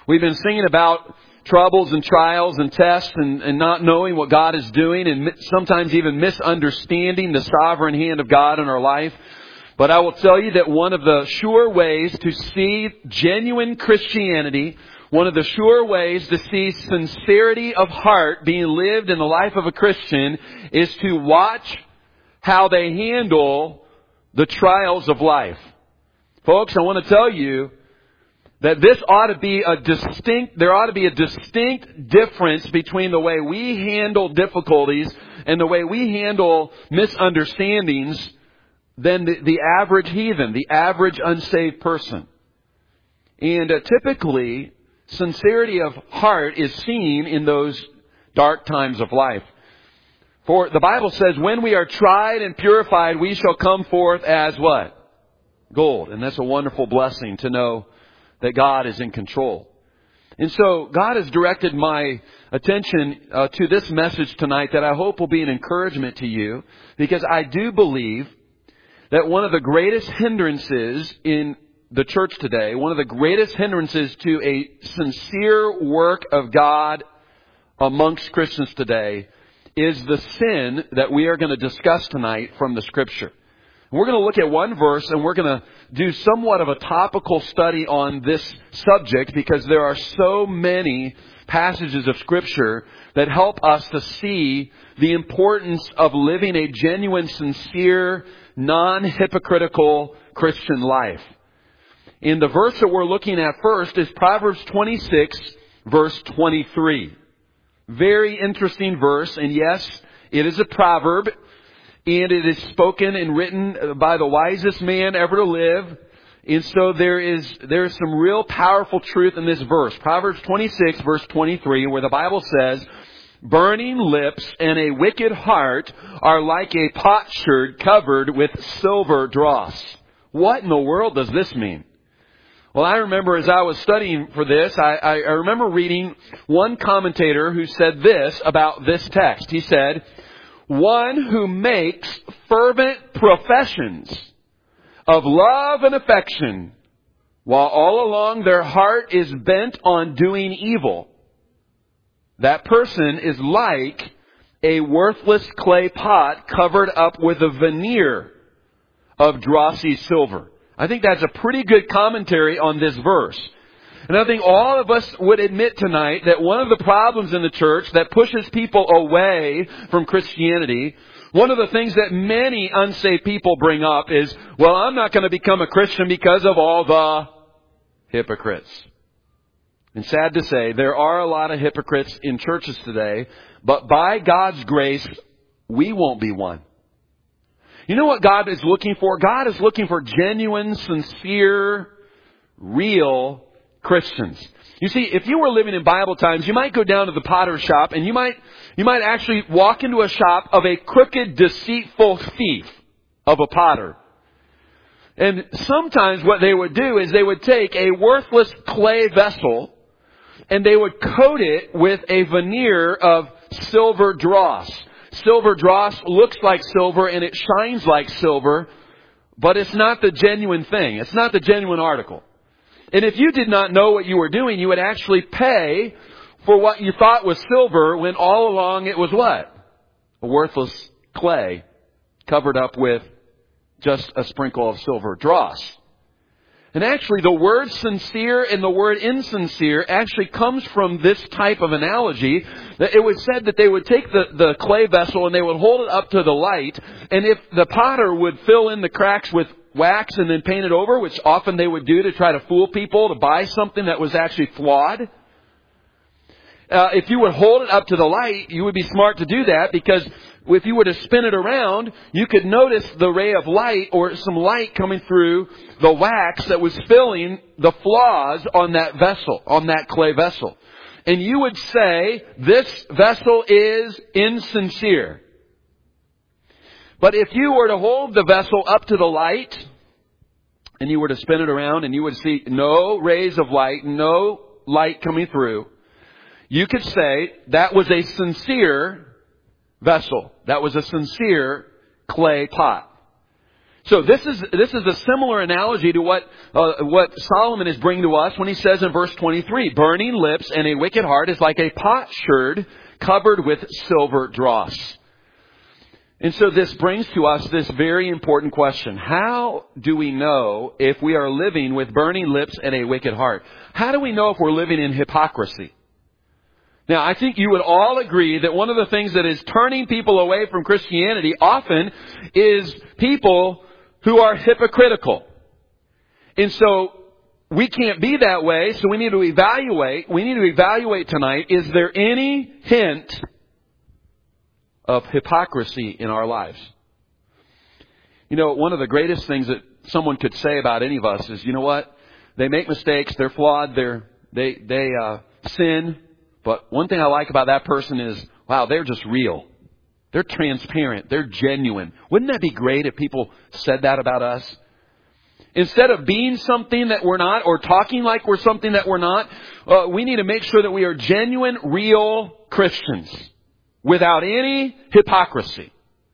We've been singing about troubles and trials and tests and not knowing what God is doing and sometimes even misunderstanding the sovereign hand of God in our life. But I will tell you that one of the sure ways to see genuine Christianity, one of the sure ways to see sincerity of heart being lived in the life of a Christian is to watch how they handle the trials of life. Folks, I want to tell you that there ought to be a distinct difference between the way we handle difficulties and the way we handle misunderstandings than the average heathen, the average unsaved person. And typically, sincerity of heart is seen in those dark times of life. For the Bible says, when we are tried and purified, we shall come forth as what? Gold. And that's a wonderful blessing to know that God is in control. And so God has directed my attention to this message tonight that I hope will be an encouragement to you, because I do believe that one of the greatest hindrances in the church today, one of the greatest hindrances to a sincere work of God amongst Christians today, is the sin that we are going to discuss tonight from the Scripture. We're going to look at one verse and we're going to do somewhat of a topical study on this subject, because there are so many passages of Scripture that help us to see the importance of living a genuine, sincere, non-hypocritical Christian life. And the verse that we're looking at first is Proverbs 26, verse 23. Very interesting verse, and yes, it is a proverb, and it is spoken and written by the wisest man ever to live. And so there is some real powerful truth in this verse. Proverbs 26, verse 23, where the Bible says, burning lips and a wicked heart are like a potsherd covered with silver dross. What in the world does this mean? Well, I remember as I was studying for this, I remember reading one commentator who said this about this text. He said, one who makes fervent professions of love and affection, while all along their heart is bent on doing evil, that person is like a worthless clay pot covered up with a veneer of drossy silver. I think that's a pretty good commentary on this verse. And I think all of us would admit tonight that one of the problems in the church that pushes people away from Christianity, one of the things that many unsaved people bring up is, well, I'm not going to become a Christian because of all the hypocrites. And sad to say, there are a lot of hypocrites in churches today, but by God's grace, we won't be one. You know what God is looking for? God is looking for genuine, sincere, real Christians. You see, if you were living in Bible times, you might go down to the potter's shop and you might actually walk into a shop of a crooked, deceitful thief of a potter. And sometimes what they would do is they would take a worthless clay vessel and they would coat it with a veneer of silver dross. Silver dross looks like silver and it shines like silver, but it's not the genuine thing. It's not the genuine article. And if you did not know what you were doing, you would actually pay for what you thought was silver when all along it was what? A worthless clay covered up with just a sprinkle of silver dross. And actually the word sincere and the word insincere actually comes from this type of analogy. That it was said that they would take the clay vessel and they would hold it up to the light. And if the potter would fill in the cracks with wax and then paint it over, which often they would do to try to fool people to buy something that was actually flawed. If you would hold it up to the light, you would be smart to do that, because if you were to spin it around, you could notice the ray of light or some light coming through the wax that was filling the flaws on that vessel, on that clay vessel. And you would say, this vessel is insincere. But if you were to hold the vessel up to the light, and you were to spin it around and you would see no rays of light, no light coming through, you could say that was a sincere vessel. That was a sincere clay pot. So this is a similar analogy to what Solomon is bringing to us when he says in verse 23, burning lips and a wicked heart is like a potsherd covered with silver dross. And so this brings to us this very important question. How do we know if we are living with burning lips and a wicked heart? How do we know if we're living in hypocrisy? Now, I think you would all agree that one of the things that is turning people away from Christianity often is people who are hypocritical. And so we can't be that way, so we need to evaluate. We need to evaluate tonight, is there any hint of hypocrisy in our lives? You know, one of the greatest things that someone could say about any of us is, you know what? They make mistakes, they're flawed, they sin. But one thing I like about that person is, wow, they're just real. They're transparent. They're genuine. Wouldn't that be great if people said that about us? Instead of being something that we're not or talking like we're something that we're not, we need to make sure that we are genuine, real Christians without any hypocrisy.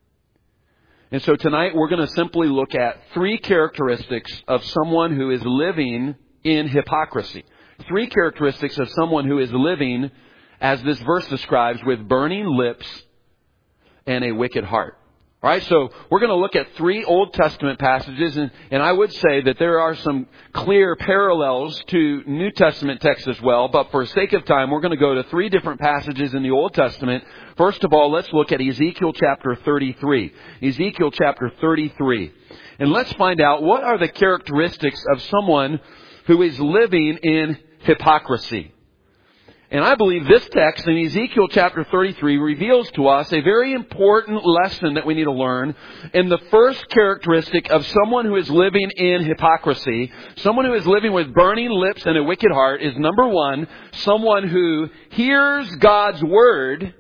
And so tonight we're going to simply look at 3 characteristics of someone who is living in hypocrisy. 3 characteristics of someone who is living, as this verse describes, with burning lips and a wicked heart. All right, so we're going to look at 3 Old Testament passages, and I would say that there are some clear parallels to New Testament texts as well, but for sake of time, we're going to go to 3 different passages in the Old Testament. First of all, let's look at Ezekiel chapter 33. Ezekiel chapter 33. And let's find out what are the characteristics of someone who is living in hypocrisy. And I believe this text in Ezekiel chapter 33 reveals to us a very important lesson that we need to learn. And the first characteristic of someone who is living in hypocrisy, someone who is living with burning lips and a wicked heart, is number 1, someone who hears God's word,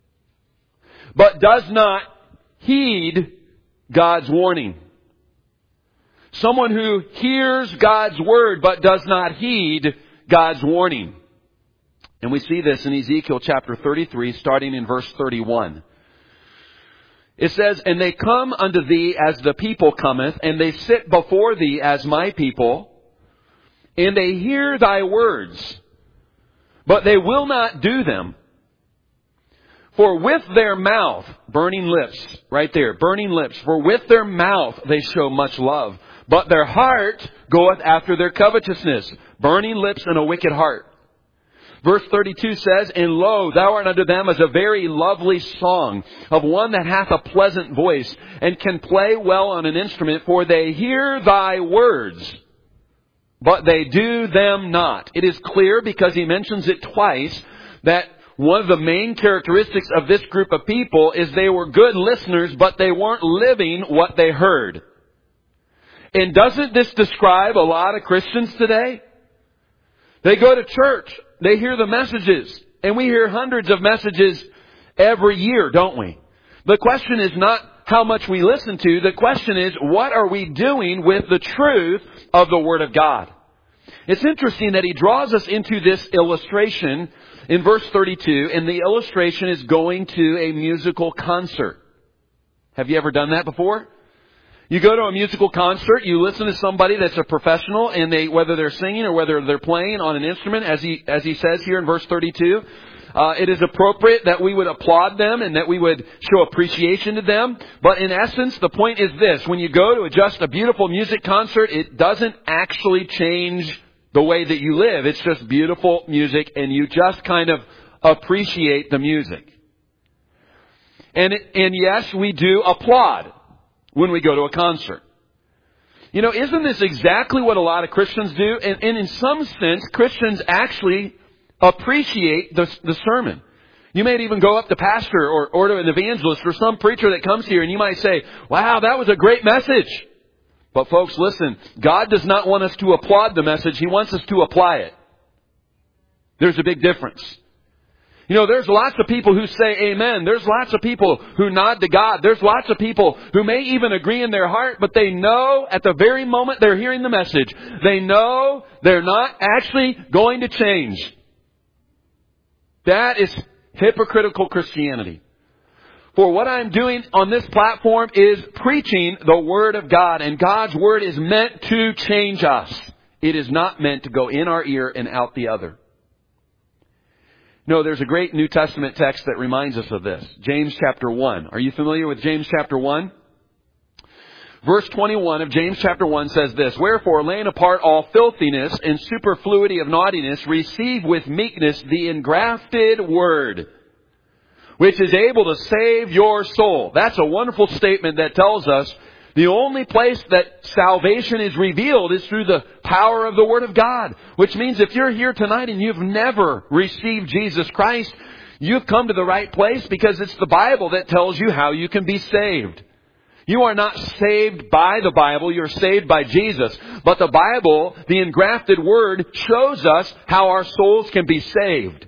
but does not heed God's warning. Someone who hears God's word, but does not heed God's warning. And we see this in Ezekiel chapter 33, starting in verse 31. It says, and they come unto thee as the people cometh, and they sit before thee as my people, and they hear thy words, but they will not do them. For with their mouth, burning lips, right there, burning lips, for with their mouth they show much love, but their heart goeth after their covetousness, burning lips and a wicked heart. Verse 32 says, and lo, thou art unto them as a very lovely song of one that hath a pleasant voice and can play well on an instrument, for they hear thy words, but they do them not. It is clear, because he mentions it twice, that one of the main characteristics of this group of people is they were good listeners, but they weren't living what they heard. And doesn't this describe a lot of Christians today? They go to church. They hear the messages. And we hear hundreds of messages every year, don't we? The question is not how much we listen to. The question is, what are we doing with the truth of the Word of God? It's interesting that he draws us into this illustration in verse 32. And the illustration is going to a musical concert. Have you ever done that before? You go to a musical concert, you listen to somebody that's a professional, and whether they're singing or whether they're playing on an instrument, as he says here in verse 32, it is appropriate that we would applaud them and that we would show appreciation to them. But in essence, the point is this: when you go to just a beautiful music concert, it doesn't actually change the way that you live. It's just beautiful music, and you just kind of appreciate the music. And yes, we do applaud when we go to a concert. You know, isn't this exactly what a lot of Christians do? And in some sense, Christians actually appreciate the sermon. You may even go up to pastor or to an evangelist or some preacher that comes here, and you might say, wow, that was a great message. But folks, listen, God does not want us to applaud the message. He wants us to apply it. There's a big difference. You know, there's lots of people who say amen. There's lots of people who nod to God. There's lots of people who may even agree in their heart, but they know at the very moment they're hearing the message, they know they're not actually going to change. That is hypocritical Christianity. For what I'm doing on this platform is preaching the Word of God. And God's Word is meant to change us. It is not meant to go in our ear and out the other. No, there's a great New Testament text that reminds us of this. James chapter 1. Are you familiar with James chapter 1? Verse 21 of James chapter 1 says this, Wherefore, laying apart all filthiness and superfluity of naughtiness, receive with meekness the engrafted word, which is able to save your soul. That's a wonderful statement that tells us the only place that salvation is revealed is through the power of the Word of God. Which means if you're here tonight and you've never received Jesus Christ, you've come to the right place because it's the Bible that tells you how you can be saved. You are not saved by the Bible, you're saved by Jesus. But the Bible, the engrafted Word, shows us how our souls can be saved.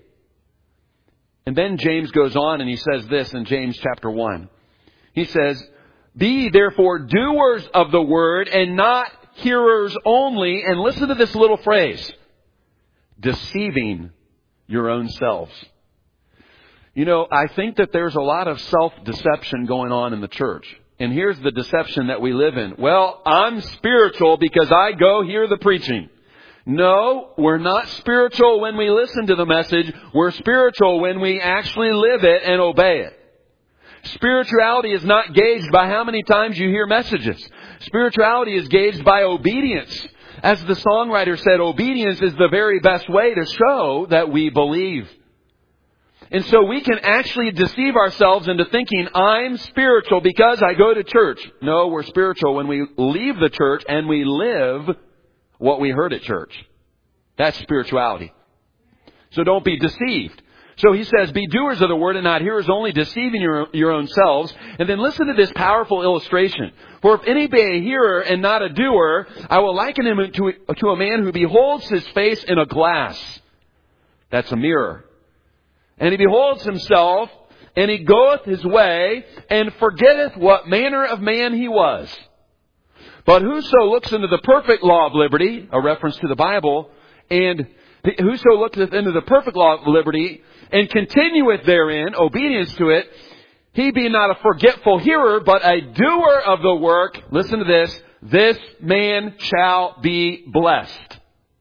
And then James goes on and he says this in James chapter 1. He says, Be ye therefore doers of the word and not hearers only. And listen to this little phrase. Deceiving your own selves. You know, I think that there's a lot of self-deception going on in the church. And here's the deception that we live in. Well, I'm spiritual because I go hear the preaching. No, we're not spiritual when we listen to the message. We're spiritual when we actually live it and obey it. Spirituality is not gauged by how many times you hear messages. Spirituality is gauged by obedience. As the songwriter said, obedience is the very best way to show that we believe. And so we can actually deceive ourselves into thinking, I'm spiritual because I go to church. No, we're spiritual when we leave the church and we live what we heard at church. That's spirituality. So don't be deceived. So he says, be doers of the word and not hearers only, deceiving your own selves. And then listen to this powerful illustration. For if any be a hearer and not a doer, I will liken him to a man who beholds his face in a glass. That's a mirror. And he beholds himself, and he goeth his way, and forgetteth what manner of man he was. But whoso looks into the perfect law of liberty, a reference to the Bible, and whoso looketh into the perfect law of liberty, and continueth therein, obedience to it, he be not a forgetful hearer, but a doer of the work. Listen to this man shall be blessed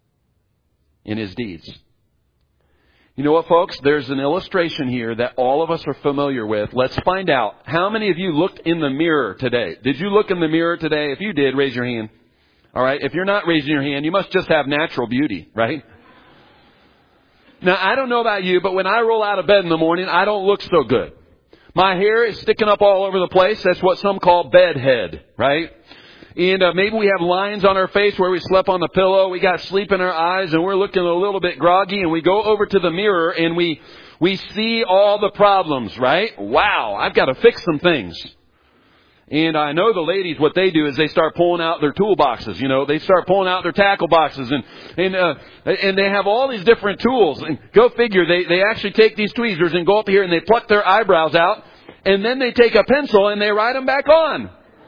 in his deeds. You know what, folks? There's an illustration here that all of us are familiar with. Let's find out. How many of you looked in the mirror today? Did you look in the mirror today? If you did, raise your hand. All right. If you're not raising your hand, you must just have natural beauty, right? Now, I don't know about you, but when I roll out of bed in the morning, I don't look so good. My hair is sticking up all over the place. That's what some call bedhead, right? And maybe we have lines on our face where we slept on the pillow. We got sleep in our eyes and we're looking a little bit groggy. And we go over to the mirror and we see all the problems, right? Wow, I've got to fix some things. And I know the ladies, what they do is they start pulling out their toolboxes. You know, they start pulling out their tackle boxes and they have all these different tools. And go figure, they actually take these tweezers and go up here and they pluck their eyebrows out. And then they take a pencil and they write them back on.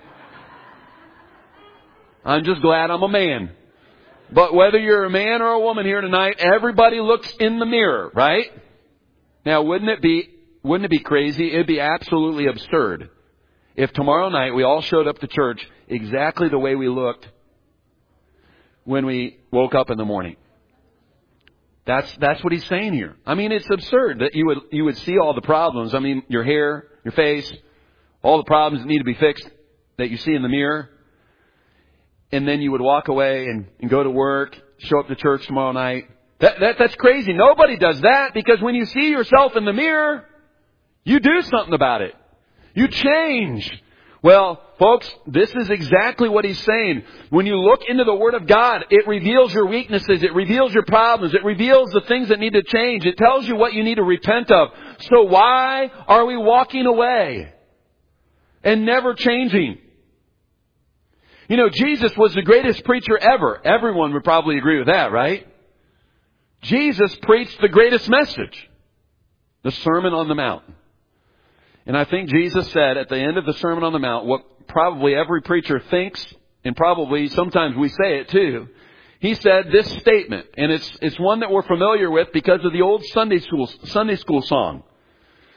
I'm just glad I'm a man. But whether you're a man or a woman here tonight, everybody looks in the mirror, right? Now, wouldn't it be crazy? It'd be absolutely absurd if tomorrow night we all showed up to church exactly the way we looked when we woke up in the morning. That's what he's saying here. I mean, it's absurd that you would see all the problems. I mean, your hair, your face, all the problems that need to be fixed that you see in the mirror. And then you would walk away and go to work, show up to church tomorrow night. That's crazy. Nobody does that because when you see yourself in the mirror, you do something about it. You change. Well, folks, this is exactly what he's saying. When you look into the Word of God, it reveals your weaknesses. It reveals your problems. It reveals the things that need to change. It tells you what you need to repent of. So why are we walking away and never changing? You know, Jesus was the greatest preacher ever. Everyone would probably agree with that, right? Jesus preached the greatest message, the Sermon on the Mount. And I think Jesus said at the end of the Sermon on the Mount what probably every preacher thinks, and probably sometimes we say it too. He said this statement, and it's one that we're familiar with because of the old Sunday school song.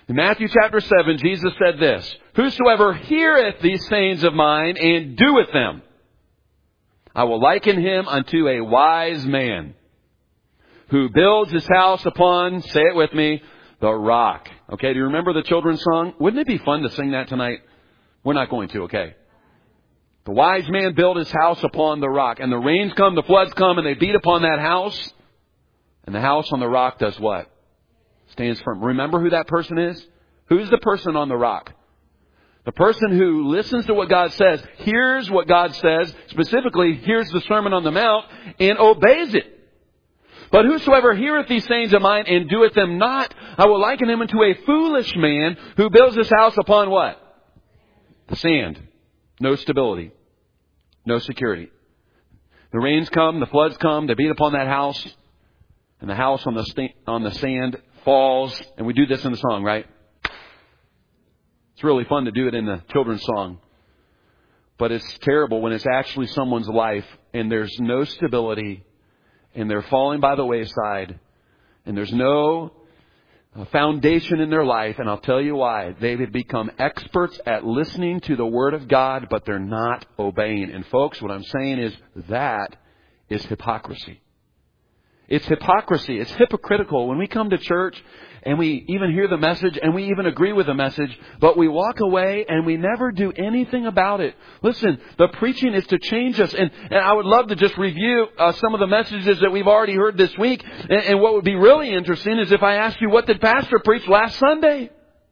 In Matthew chapter 7, Jesus said this, "Whosoever heareth these sayings of mine and doeth them, I will liken him unto a wise man who builds his house upon," say it with me, "the rock." Okay, do you remember the children's song? Wouldn't it be fun to sing that tonight? We're not going to, okay. The wise man built his house upon the rock. And the rains come, the floods come, and they beat upon that house. And the house on the rock does what? Stands firm. Remember who that person is? Who's the person on the rock? The person who listens to what God says, hears what God says, specifically hears the Sermon on the Mount, and obeys it. "But whosoever heareth these sayings of mine and doeth them not, I will liken him unto a foolish man who builds his house upon" what? The sand. No stability. No security. The rains come, the floods come, they beat upon that house, and the house on the sand falls. And we do this in the song, right? It's really fun to do it in the children's song. But it's terrible when it's actually someone's life and there's no stability and they're falling by the wayside and there's no foundation in their life. And I'll tell you why. They have become experts at listening to the Word of God, but they're not obeying. And folks, what I'm saying is that is hypocrisy. It's hypocrisy. It's hypocritical when we come to church and we even hear the message and we even agree with the message, but we walk away and we never do anything about it. Listen, the preaching is to change us. And I would love to just review some of the messages that we've already heard this week. And what would be really interesting is if I asked you, what did Pastor preach last Sunday?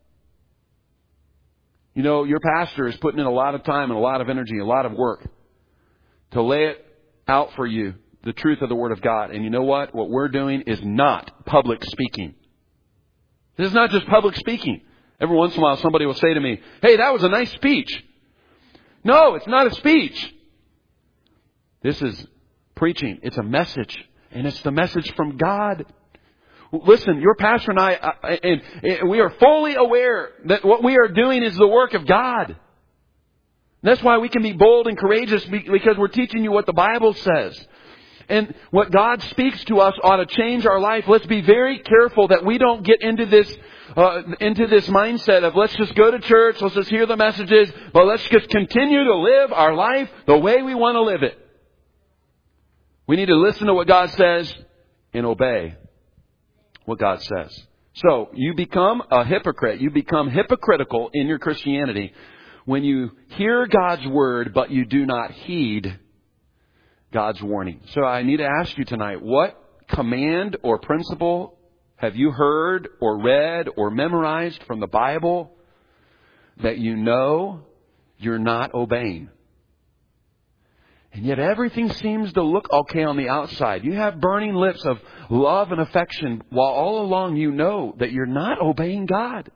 You know, your pastor is putting in a lot of time and a lot of energy, a lot of work to lay it out for you, the truth of the Word of God. And you know what? What we're doing is not public speaking. This is not just public speaking. Every once in a while somebody will say to me, "Hey, that was a nice speech." No, it's not a speech. This is preaching. It's a message. And it's the message from God. Listen, your pastor and I, and we are fully aware that what we are doing is the work of God. And that's why we can be bold and courageous, because we're teaching you what the Bible says. And what God speaks to us ought to change our life. Let's be very careful that we don't get into this mindset of let's just go to church, let's just hear the messages, but let's just continue to live our life the way we want to live it. We need to listen to what God says and obey what God says. So you become a hypocrite. You become hypocritical in your Christianity when you hear God's Word, but you do not heed God's warning. So I need to ask you tonight, what command or principle have you heard or read or memorized from the Bible that you know you're not obeying? And yet everything seems to look okay on the outside. You have burning lips of love and affection, while all along you know that you're not obeying God.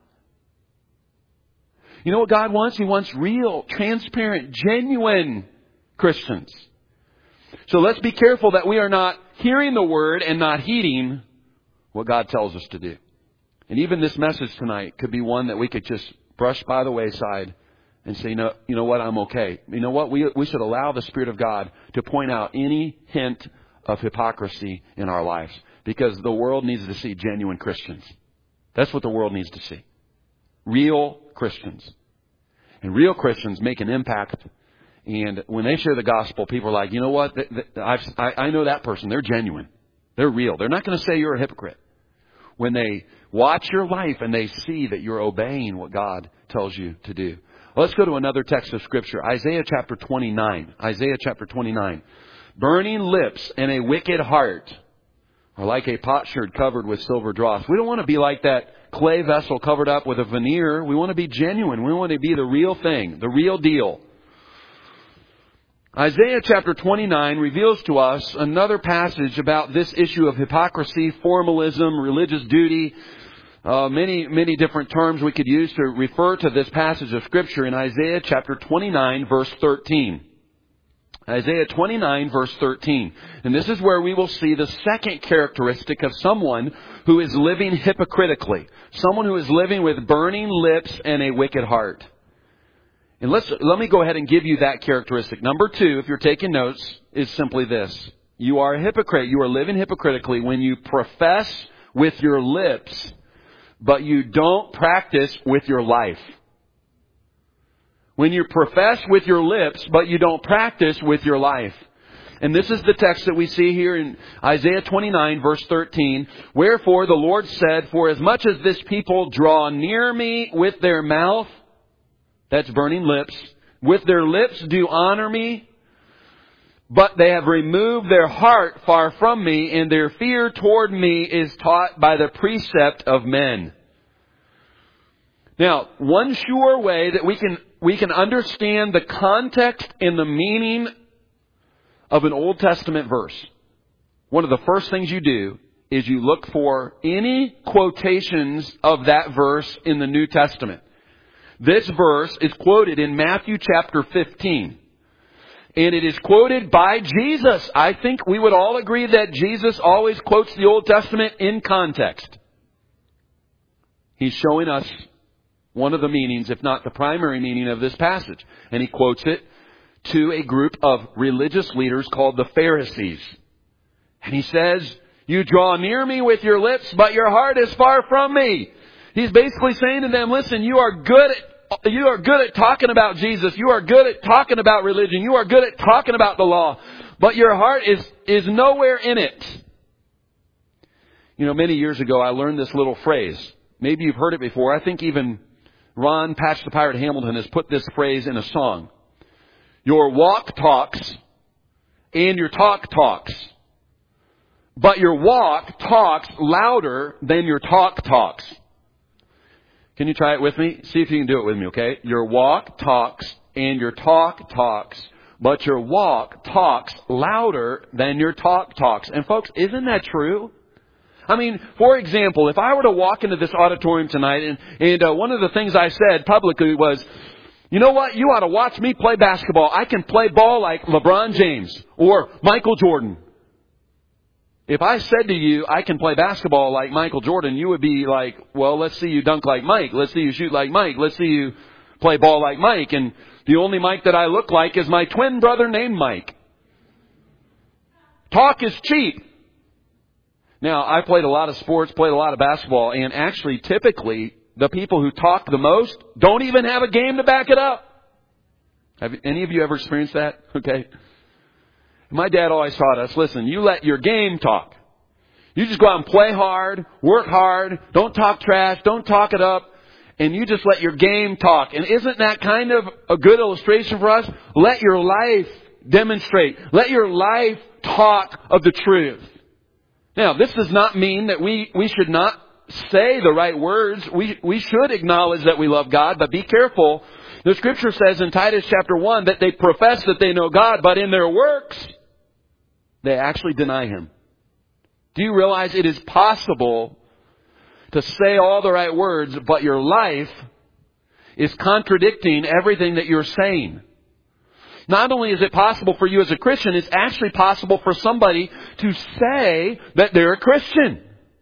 You know what God wants? He wants real, transparent, genuine Christians. So let's be careful that we are not hearing the Word and not heeding what God tells us to do. And even this message tonight could be one that we could just brush by the wayside and say, no, you know what, I'm okay. You know what, we should allow the Spirit of God to point out any hint of hypocrisy in our lives. Because the world needs to see genuine Christians. That's what the world needs to see. Real Christians. And real Christians make an impact. And when they share the gospel, people are like, you know what? I know that person. They're genuine. They're real. They're not going to say you're a hypocrite. When they watch your life and they see that you're obeying what God tells you to do. Well, let's go to another text of Scripture. Isaiah chapter 29. Isaiah chapter 29. Burning lips and a wicked heart are like a potsherd covered with silver dross. We don't want to be like that clay vessel covered up with a veneer. We want to be genuine. We want to be the real thing, the real deal. Isaiah chapter 29 reveals to us another passage about this issue of hypocrisy, formalism, religious duty. Many different terms we could use to refer to this passage of Scripture in Isaiah chapter 29 verse 13. Isaiah 29 verse 13. And this is where we will see the second characteristic of someone who is living hypocritically. Someone who is living with burning lips and a wicked heart. And let me go ahead and give you that characteristic. Number 2, if you're taking notes, is simply this. You are a hypocrite. You are living hypocritically when you profess with your lips but you don't practice with your life. When you profess with your lips, but you don't practice with your life. And this is the text that we see here in Isaiah 29, verse 13. Wherefore the Lord said, for as much as this people draw near me with their mouth, that's burning lips, with their lips do honor me, but they have removed their heart far from me, and their fear toward me is taught by the precept of men. Now, one sure way that we can understand the context and the meaning of an Old Testament verse, one of the first things you do is you look for any quotations of that verse in the New Testament. This verse is quoted in Matthew chapter 15. And it is quoted by Jesus. I think we would all agree that Jesus always quotes the Old Testament in context. He's showing us one of the meanings, if not the primary meaning of this passage. And he quotes it to a group of religious leaders called the Pharisees. And he says, you draw near me with your lips, but your heart is far from me. He's basically saying to them, listen, you are good at talking about Jesus. You are good at talking about religion. You are good at talking about the law. But your heart is nowhere in it. You know, many years ago, I learned this little phrase. Maybe you've heard it before. I think even Ron Patch the Pirate Hamilton has put this phrase in a song. Your walk talks and your talk talks. But your walk talks louder than your talk talks. Can you try it with me? See if you can do it with me, okay? Your walk talks and your talk talks. But your walk talks louder than your talk talks. And folks, isn't that true? I mean, for example, if I were to walk into this auditorium tonight and one of the things I said publicly was, you know what? You ought to watch me play basketball. I can play ball like LeBron James or Michael Jordan. If I said to you, I can play basketball like Michael Jordan, you would be like, well, let's see you dunk like Mike. Let's see you shoot like Mike. Let's see you play ball like Mike. And the only Mike that I look like is my twin brother named Mike. Talk is cheap. Now, I played a lot of sports, played a lot of basketball, and actually, typically, the people who talk the most don't even have a game to back it up. Have any of you ever experienced that? Okay. My dad always taught us, listen, you let your game talk. You just go out and play hard, work hard, don't talk trash, don't talk it up, and you just let your game talk. And isn't that kind of a good illustration for us? Let your life demonstrate. Let your life talk of the truth. Now, this does not mean that we should not say the right words. We should acknowledge that we love God, but be careful. The Scripture says in Titus chapter 1 that they profess that they know God, but in their works, they actually deny Him. Do you realize it is possible to say all the right words, but your life is contradicting everything that you're saying? Not only is it possible for you as a Christian, it's actually possible for somebody to say that they're a Christian.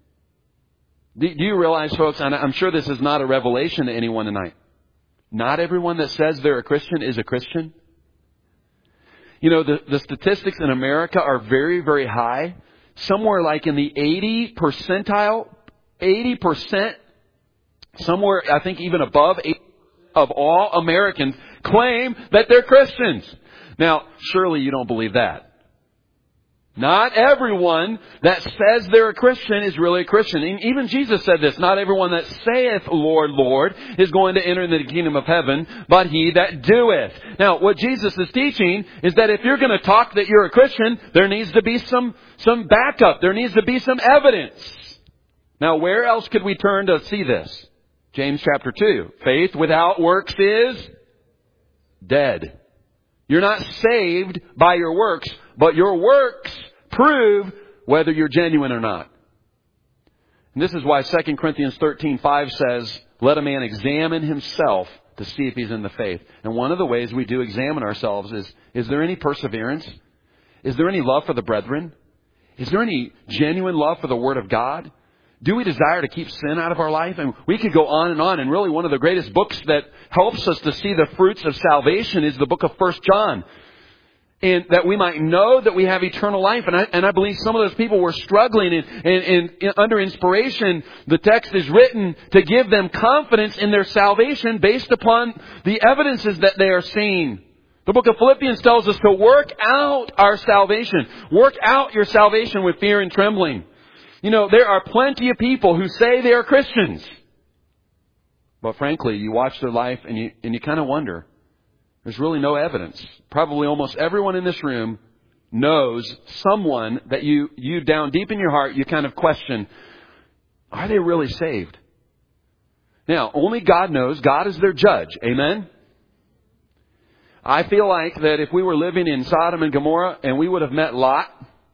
Do you realize, folks, and I'm sure this is not a revelation to anyone tonight, not everyone that says they're a Christian is a Christian? You know, the statistics in America are very, very high. Somewhere like in the 80 percentile, 80%, somewhere I think even above 80% of all Americans claim that they're Christians. Now, surely you don't believe that. Not everyone that says they're a Christian is really a Christian. And even Jesus said this, not everyone that saith, Lord, Lord, is going to enter into the kingdom of heaven, but he that doeth. Now, what Jesus is teaching is that if you're going to talk that you're a Christian, there needs to be some backup. There needs to be some evidence. Now, where else could we turn to see this? James chapter 2. Faith without works is dead. You're not saved by your works, but your works prove whether you're genuine or not. And this is why 2 Corinthians 13:5 says, let a man examine himself to see if he's in the faith. And one of the ways we do examine ourselves is there any perseverance? Is there any love for the brethren? Is there any genuine love for the Word of God? Do we desire to keep sin out of our life? And we could go on. And really one of the greatest books that helps us to see the fruits of salvation is the book of 1 John. and that we might know that we have eternal life. And I believe some of those people were struggling, and under inspiration, the text is written to give them confidence in their salvation based upon the evidences that they are seeing. The book of Philippians tells us to work out our salvation. Work out your salvation with fear and trembling. You know, there are plenty of people who say they are Christians. But frankly, you watch their life and you kind of wonder. There's really no evidence. Probably almost everyone in this room knows someone that you down deep in your heart, you kind of question, are they really saved? Now, only God knows. God is their judge. Amen? I feel like that if we were living in Sodom and Gomorrah and we would have met Lot,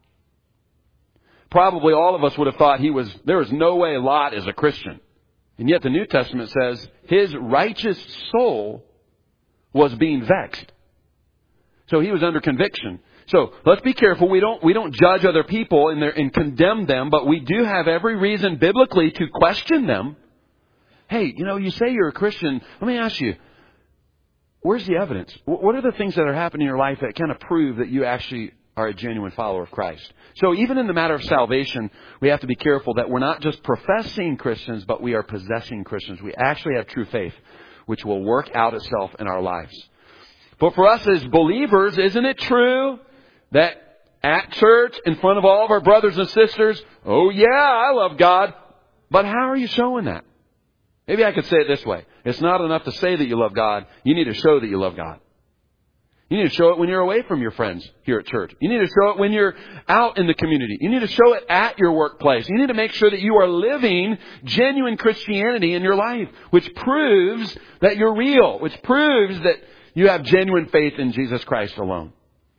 probably all of us would have thought there was no way Lot is a Christian. And yet the New Testament says his righteous soul was being vexed. So he was under conviction. So let's be careful. We don't judge other people and condemn them, but we do have every reason biblically to question them. Hey, you say you're a Christian. Let me ask you, where's the evidence? What are the things that are happening in your life that kind of prove that you actually are a genuine follower of Christ? So even in the matter of salvation, we have to be careful that we're not just professing Christians, but we are possessing Christians. We actually have true faith, which will work out itself in our lives. But for us as believers, isn't it true that at church, in front of all of our brothers and sisters, oh yeah, I love God, but how are you showing that? Maybe I could say it this way. It's not enough to say that you love God. You need to show that you love God. You need to show it when you're away from your friends here at church. You need to show it when you're out in the community. You need to show it at your workplace. You need to make sure that you are living genuine Christianity in your life, which proves that you're real, which proves that you have genuine faith in Jesus Christ alone.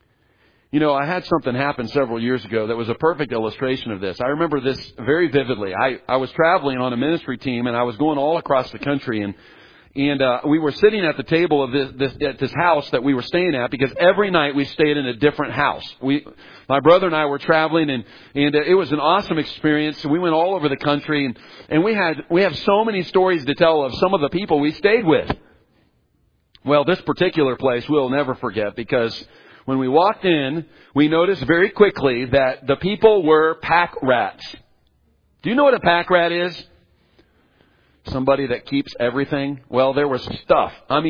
I had something happen several years ago that was a perfect illustration of this. I remember this very vividly. I was traveling on a ministry team, and I was going all across the country, and we were sitting at the table of this house that we were staying at, because every night we stayed in a different house. My brother and I were traveling, and it was an awesome experience. We went all over the country, and we have so many stories to tell of some of the people we stayed with. Well, this particular place we'll never forget, because when we walked in, we noticed very quickly that the people were pack rats. Do you know what a pack rat is? Somebody that keeps everything. Well, there was stuff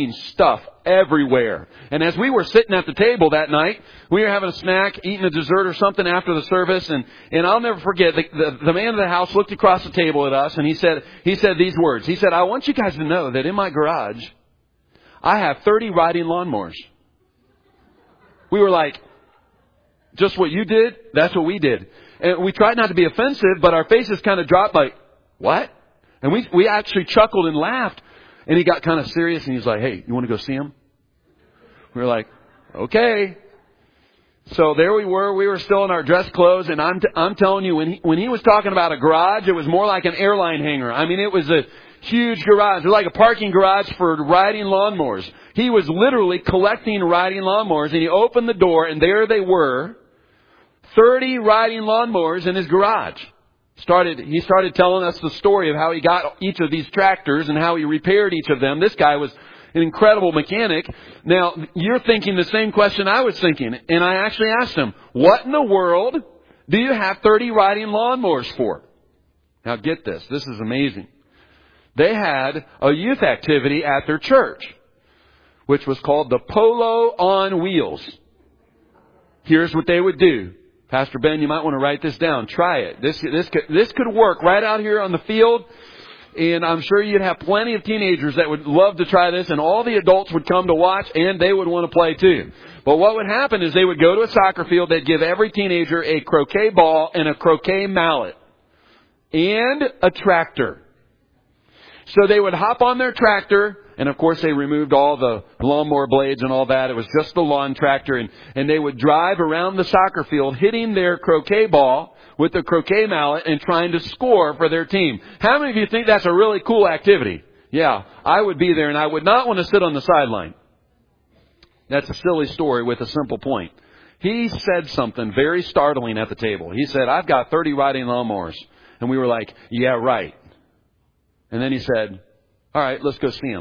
everywhere. And as we were sitting at the table that night, we were having a snack, eating a dessert or something after the service, and I'll never forget, the man of the house looked across the table at us, and he said these words. He said, I want you guys to know that in my garage, I have 30 riding lawnmowers. We were like, just what you did, that's what we did. And we tried not to be offensive, but our faces kind of dropped like, what? And we actually chuckled and laughed. And he got kind of serious, and he was like, hey, you want to go see him? We were like, okay. So there we were still in our dress clothes, and I'm telling you, when he was talking about a garage, it was more like an airline hangar. I mean, it was a huge garage. It was like a parking garage for riding lawnmowers. He was literally collecting riding lawnmowers, and he opened the door, and there they were, 30 riding lawnmowers in his garage. He started telling us the story of how he got each of these tractors and how he repaired each of them. This guy was an incredible mechanic. Now, you're thinking the same question I was thinking. And I actually asked him, what in the world do you have 30 riding lawnmowers for? Now get this. This is amazing. They had a youth activity at their church, which was called the Polo on Wheels. Here's what they would do. Pastor Ben, you might want to write this down. Try it. This could work right out here on the field. And I'm sure you'd have plenty of teenagers that would love to try this. And all the adults would come to watch, and they would want to play too. But what would happen is they would go to a soccer field. They'd give every teenager a croquet ball and a croquet mallet and a tractor. So they would hop on their tractor. And of course, they removed all the lawnmower blades and all that. It was just the lawn tractor. And they would drive around the soccer field, hitting their croquet ball with the croquet mallet and trying to score for their team. How many of you think that's a really cool activity? Yeah, I would be there, and I would not want to sit on the sideline. That's a silly story with a simple point. He said something very startling at the table. He said, I've got 30 riding lawnmowers. And we were like, yeah, right. And then he said, all right, let's go see him.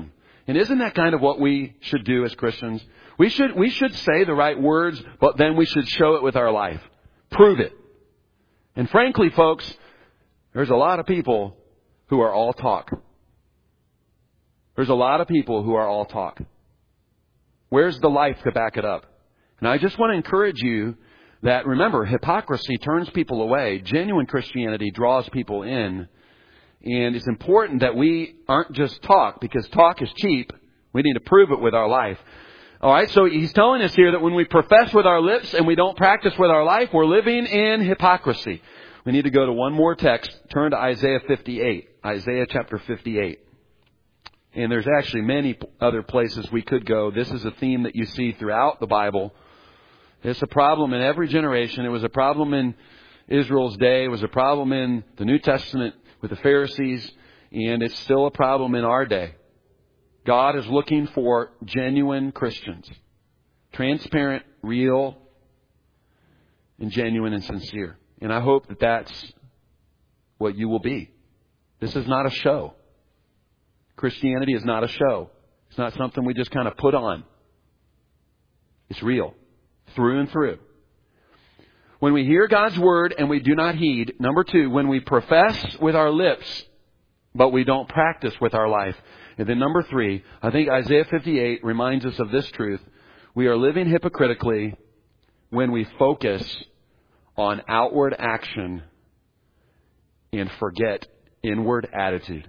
And isn't that kind of what we should do as Christians? We should say the right words, but then we should show it with our life. Prove it. And frankly, folks, there's a lot of people who are all talk. There's a lot of people who are all talk. Where's the life to back it up? And I just want to encourage you that, remember, hypocrisy turns people away. Genuine Christianity draws people in. And it's important that we aren't just talk, because talk is cheap. We need to prove it with our life. All right, so he's telling us here that when we profess with our lips and we don't practice with our life, we're living in hypocrisy. We need to go to one more text. Turn to Isaiah 58. Isaiah chapter 58. And there's actually many other places we could go. This is a theme that you see throughout the Bible. It's a problem in every generation. It was a problem in Israel's day. It was a problem in the New Testament with the Pharisees. And it's still a problem in our day. God is looking for genuine Christians. Transparent, real, and genuine and sincere. And I hope that that's what you will be. This is not a show. Christianity is not a show. It's not something we just kind of put on. It's real. Through and through. When we hear God's word and we do not heed. Number 2, when we profess with our lips, but we don't practice with our life. And then number 3, I think Isaiah 58 reminds us of this truth. We are living hypocritically when we focus on outward action and forget inward attitude.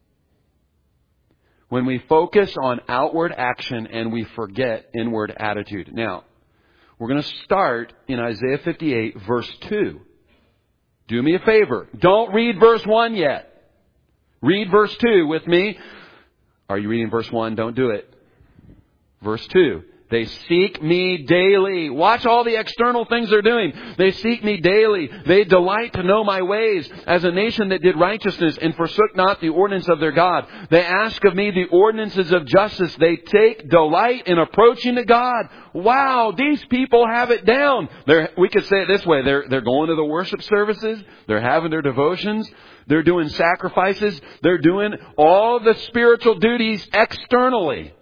When we focus on outward action and we forget inward attitude. Now, we're going to start in Isaiah 58, verse 2. Do me a favor. Don't read verse 1 yet. Read verse 2 with me. Are you reading verse 1? Don't do it. Verse 2. They seek me daily. Watch all the external things they're doing. They seek me daily. They delight to know my ways, as a nation that did righteousness and forsook not the ordinance of their God. They ask of me the ordinances of justice. They take delight in approaching to God. Wow, these people have it down. We could say it this way. They're going to the worship services. They're having their devotions. They're doing sacrifices. They're doing all the spiritual duties externally.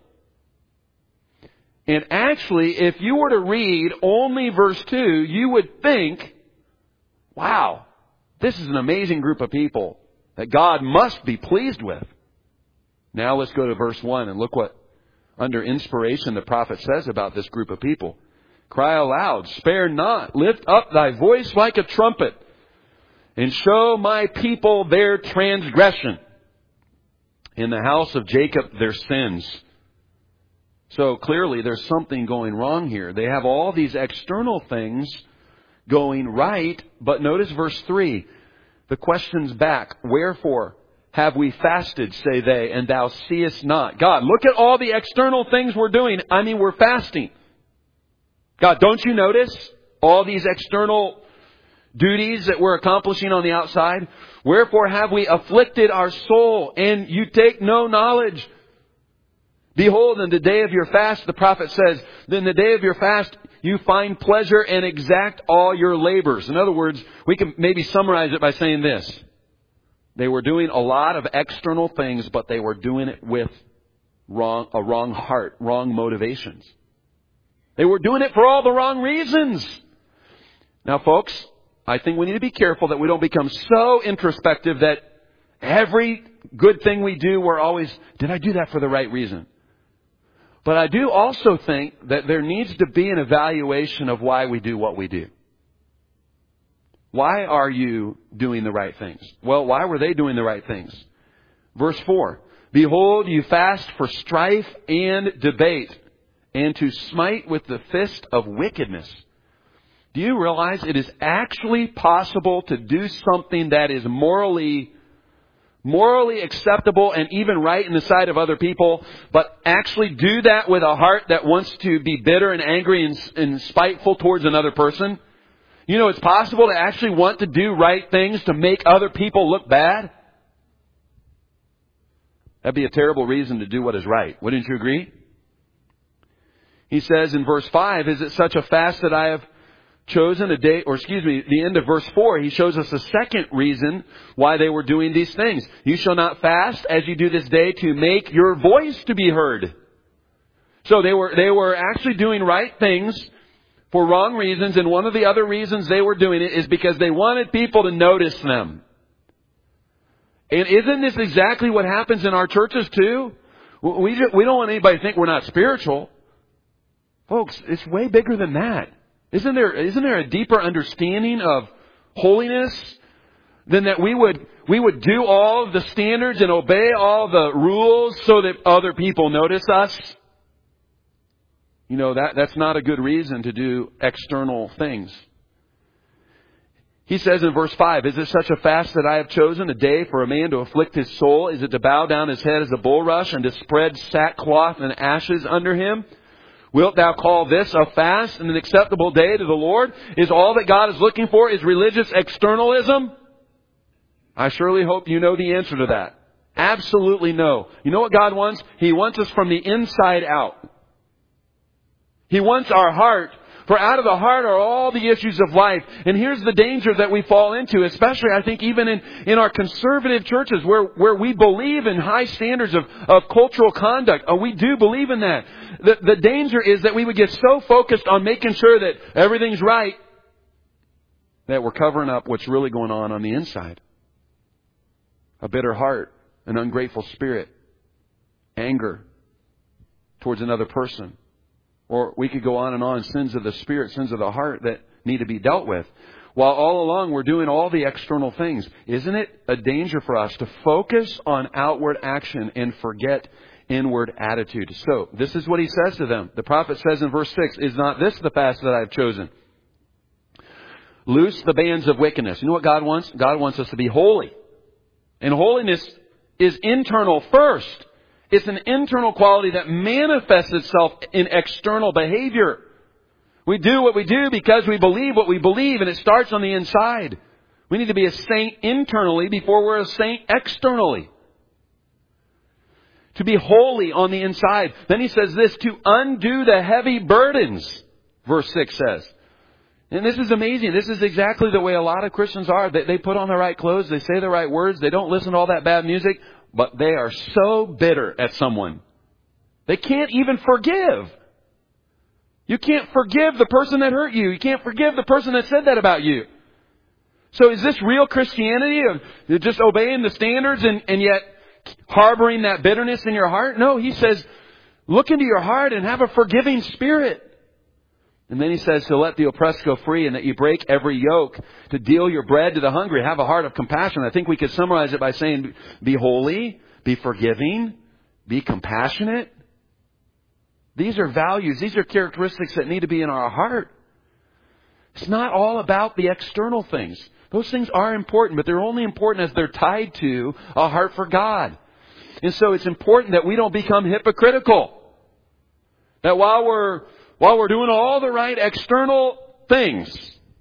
And actually, if you were to read only verse 2, you would think, wow, this is an amazing group of people that God must be pleased with. Now let's go to verse 1 and look what, under inspiration, the prophet says about this group of people. Cry aloud, spare not, lift up thy voice like a trumpet, and show my people their transgression, in the house of Jacob their sins. So clearly there's something going wrong here. They have all these external things going right, but notice verse 3. The question's back. Wherefore have we fasted, say they, and thou seest not? God, look at all the external things we're doing. We're fasting. God, don't you notice all these external duties that we're accomplishing on the outside? Wherefore have we afflicted our soul, and you take no knowledge? Behold, in the day of your fast, the prophet says, in the day of your fast, you find pleasure and exact all your labors. In other words, we can maybe summarize it by saying this. They were doing a lot of external things, but they were doing it with a wrong heart, wrong motivations. They were doing it for all the wrong reasons. Now, folks, I think we need to be careful that we don't become so introspective that every good thing we do, we're always, did I do that for the right reason? But I do also think that there needs to be an evaluation of why we do what we do. Why are you doing the right things? Well, why were they doing the right things? Verse 4. Behold, you fast for strife and debate, and to smite with the fist of wickedness. Do you realize it is actually possible to do something that is morally acceptable and even right in the sight of other people, but actually do that with a heart that wants to be bitter and angry and spiteful towards another person? You know, it's possible to actually want to do right things to make other people look bad. That'd be a terrible reason to do what is right. Wouldn't you agree? He says in verse 5, is it such a fast that I have chosen a day, the end of verse 4, he shows us a second reason why they were doing these things. You shall not fast as you do this day to make your voice to be heard. So they were actually doing right things for wrong reasons, and one of the other reasons they were doing it is because they wanted people to notice them. And isn't this exactly what happens in our churches too? We don't want anybody to think we're not spiritual. Folks, it's way bigger than that. Isn't there a deeper understanding of holiness than that we would do all of the standards and obey all the rules so that other people notice us? You know, that's not a good reason to do external things. He says in verse 5, is it such a fast that I have chosen, a day for a man to afflict his soul? Is it to bow down his head as a bulrush and to spread sackcloth and ashes under him? Wilt thou call this a fast and an acceptable day to the Lord? Is all that God is looking for is religious externalism? I surely hope you know the answer to that. Absolutely no. You know what God wants? He wants us from the inside out. He wants our heart. For out of the heart are all the issues of life. And here's the danger that we fall into, especially I think even in our conservative churches where we believe in high standards of cultural conduct. Oh, we do believe in that. The danger is that we would get so focused on making sure that everything's right that we're covering up what's really going on the inside. A bitter heart, an ungrateful spirit, anger towards another person. Or we could go on, sins of the spirit, sins of the heart that need to be dealt with. While all along we're doing all the external things. Isn't it a danger for us to focus on outward action and forget inward attitude? So, this is what he says to them. The prophet says in verse 6, is not this the fast that I have chosen? Loose the bands of wickedness. You know what God wants? God wants us to be holy. And holiness is internal first. It's an internal quality that manifests itself in external behavior. We do what we do because we believe what we believe, and it starts on the inside. We need to be a saint internally before we're a saint externally. To be holy on the inside. Then he says this, to undo the heavy burdens, verse 6 says. And this is amazing. This is exactly the way a lot of Christians are. They put on the right clothes, they say the right words, they don't listen to all that bad music. But they are so bitter at someone. They can't even forgive. You can't forgive the person that hurt you. You can't forgive the person that said that about you. So is this real Christianity of just obeying the standards and yet harboring that bitterness in your heart? No, he says, look into your heart and have a forgiving spirit. And then he says to let the oppressed go free and that you break every yoke, to deal your bread to the hungry, have a heart of compassion. I think we could summarize it by saying be holy, be forgiving, be compassionate. These are values. These are characteristics that need to be in our heart. It's not all about the external things. Those things are important, but they're only important as they're tied to a heart for God. And so it's important that we don't become hypocritical. That while we're doing all the right external things,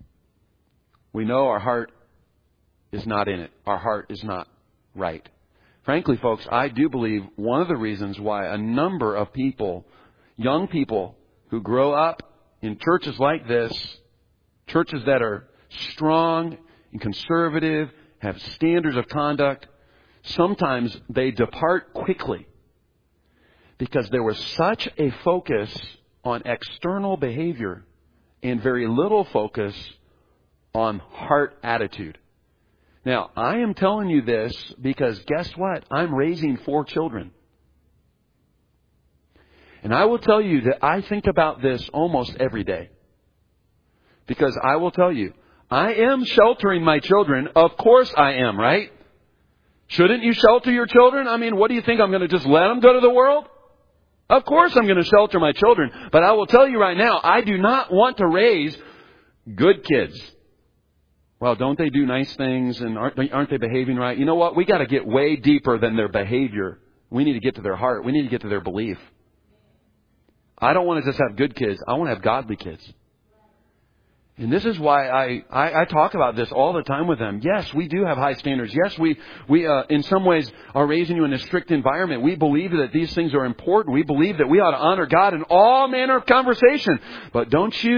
we know our heart is not in it. Our heart is not right. Frankly, folks, I do believe one of the reasons why a number of people, young people who grow up in churches like this, churches that are strong and conservative, have standards of conduct, sometimes they depart quickly because there was such a focus on external behavior and very little focus on heart attitude. Now, I am telling you this because guess what? I'm raising 4 children. And I will tell you that I think about this almost every day. Because I will tell you, I am sheltering my children. Of course I am, right? Shouldn't you shelter your children? I mean, what do you think? I'm going to just let them go to the world? Of course I'm going to shelter my children. But I will tell you right now, I do not want to raise good kids. Well, don't they do nice things and aren't they behaving right? You know what? We got to get way deeper than their behavior. We need to get to their heart. We need to get to their belief. I don't want to just have good kids. I want to have godly kids. And this is why I talk about this all the time with them. Yes, we do have high standards. Yes, we in some ways are raising you in a strict environment. We believe that these things are important. We believe that we ought to honor God in all manner of conversation. But don't you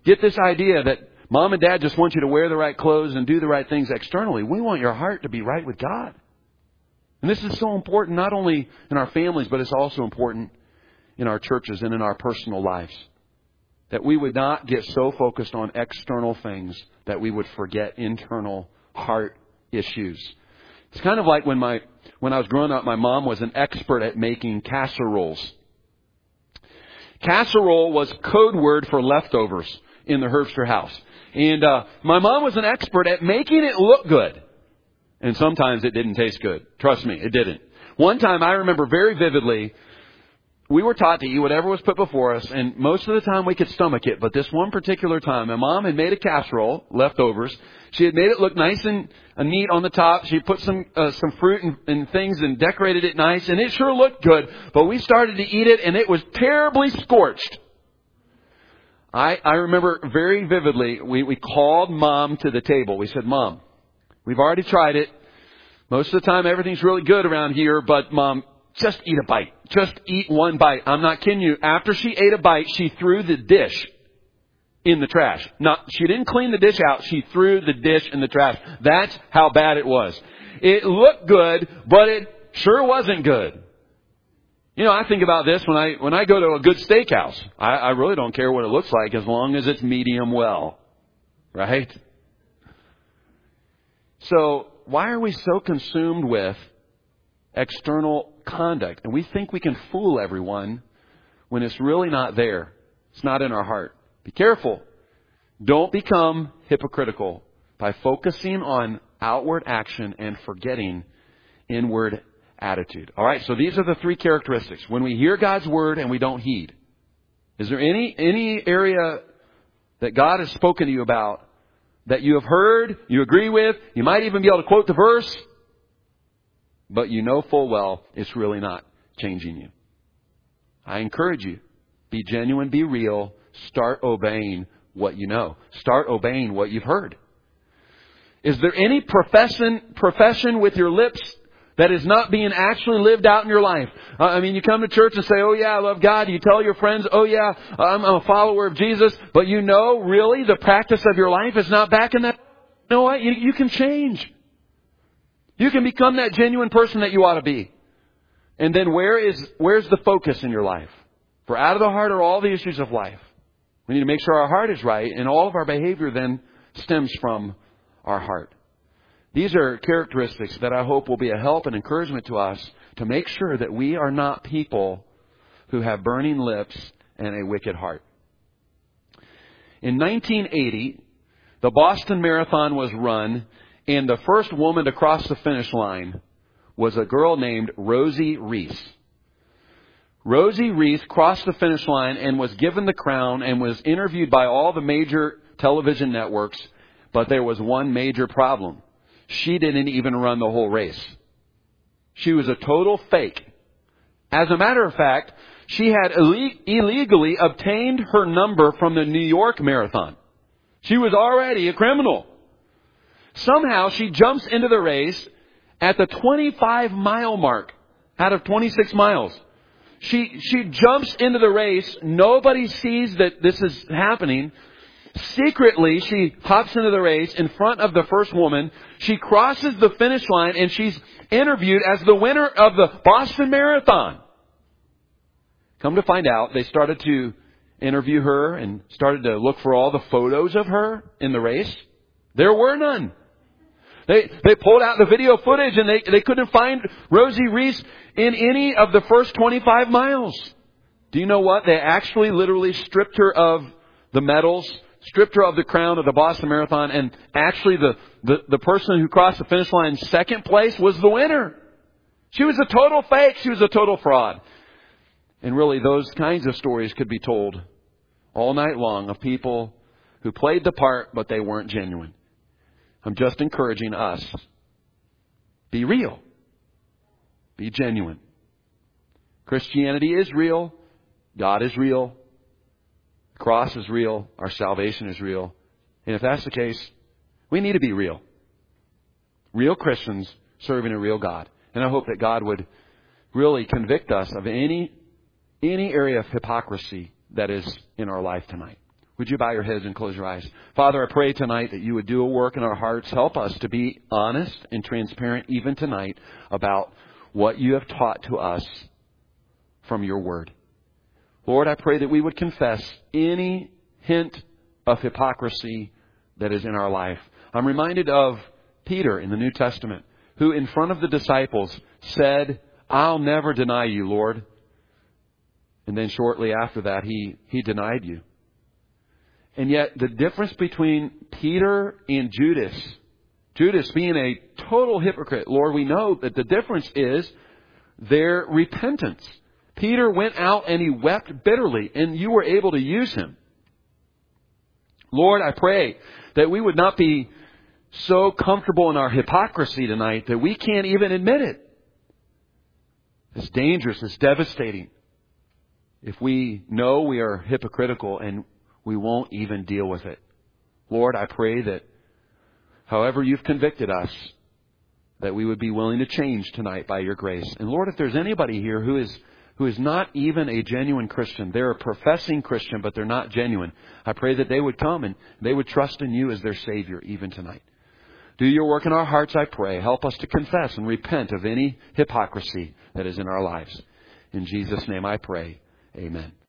get this idea that Mom and Dad just want you to wear the right clothes and do the right things externally. We want your heart to be right with God. And this is so important not only in our families, but it's also important in our churches and in our personal lives. That we would not get so focused on external things that we would forget internal heart issues. It's kind of like when I was growing up, my mom was an expert at making casseroles. Casserole was code word for leftovers in the Herbster house. And my mom was an expert at making it look good. And sometimes it didn't taste good. Trust me, it didn't. One time I remember very vividly, we were taught to eat whatever was put before us, and most of the time we could stomach it. But this one particular time, my mom had made a casserole, leftovers. She had made it look nice and neat on the top. She put some fruit and things and decorated it nice, and it sure looked good. But we started to eat it, and it was terribly scorched. I remember very vividly, we called Mom to the table. We said, Mom, we've already tried it. Most of the time everything's really good around here, but Mom, just eat a bite. Just eat one bite. I'm not kidding you. After she ate a bite, she threw the dish in the trash. She didn't clean the dish out. She threw the dish in the trash. That's how bad it was. It looked good, but it sure wasn't good. You know, I think about this when I go to a good steakhouse. I really don't care what it looks like as long as it's medium well. Right? So, why are we so consumed with external conduct? And we think we can fool everyone when it's really not there. It's not in our heart. Be careful. Don't become hypocritical by focusing on outward action and forgetting inward attitude. All right, so these are the three characteristics. When we hear God's word and we don't heed, is there any area that God has spoken to you about that you have heard, you agree with, you might even be able to quote the verse, but you know full well it's really not changing you? I encourage you, be genuine, be real, start obeying what you know. Start obeying what you've heard. Is there any profession with your lips that is not being actually lived out in your life? You come to church and say, oh yeah, I love God. You tell your friends, oh yeah, I'm a follower of Jesus. But you know, really, the practice of your life is not backing that. You know what? You can change. You can become that genuine person that you ought to be. And then where's the focus in your life? For out of the heart are all the issues of life. We need to make sure our heart is right, and all of our behavior then stems from our heart. These are characteristics that I hope will be a help and encouragement to us to make sure that we are not people who have burning lips and a wicked heart. In 1980, the Boston Marathon was run, and the first woman to cross the finish line was a girl named Rosie Reese. Rosie Reese crossed the finish line and was given the crown and was interviewed by all the major television networks, but there was one major problem. She didn't even run the whole race. She was a total fake. As a matter of fact, she had illegally obtained her number from the New York Marathon. She was already a criminal. Somehow she jumps into the race at the 25-mile mark out of 26 miles. She jumps into the race. Nobody sees that this is happening. Secretly, she hops into the race in front of the first woman. She crosses the finish line and she's interviewed as the winner of the Boston Marathon. Come to find out, they started to interview her and started to look for all the photos of her in the race. There were none. They pulled out the video footage and they couldn't find Rosie Reese in any of the first 25 miles. Do you know what? They actually literally stripped her of the medals, stripped her of the crown of the Boston Marathon, and actually the person who crossed the finish line second place was the winner. She was a total fake. She was a total fraud. And really, those kinds of stories could be told all night long of people who played the part, but they weren't genuine. I'm just encouraging us. Be real. Be genuine. Christianity is real. God is real. The cross is real. Our salvation is real. And if that's the case, we need to be real. Real Christians serving a real God. And I hope that God would really convict us of any area of hypocrisy that is in our life tonight. Would you bow your heads and close your eyes? Father, I pray tonight that you would do a work in our hearts. Help us to be honest and transparent even tonight about what you have taught to us from your word. Lord, I pray that we would confess any hint of hypocrisy that is in our life. I'm reminded of Peter in the New Testament, who in front of the disciples said, "I'll never deny you, Lord." And then shortly after that, he denied you. And yet the difference between Peter and Judas being a total hypocrite, Lord, we know that the difference is their repentance. Peter went out and he wept bitterly, and you were able to use him. Lord, I pray that we would not be so comfortable in our hypocrisy tonight that we can't even admit it. It's dangerous, it's devastating if we know we are hypocritical and we won't even deal with it. Lord, I pray that however you've convicted us, that we would be willing to change tonight by your grace. And Lord, if there's anybody here who is not even a genuine Christian, they're a professing Christian, but they're not genuine, I pray that they would come and they would trust in you as their Savior even tonight. Do your work in our hearts, I pray. Help us to confess and repent of any hypocrisy that is in our lives. In Jesus' name I pray. Amen.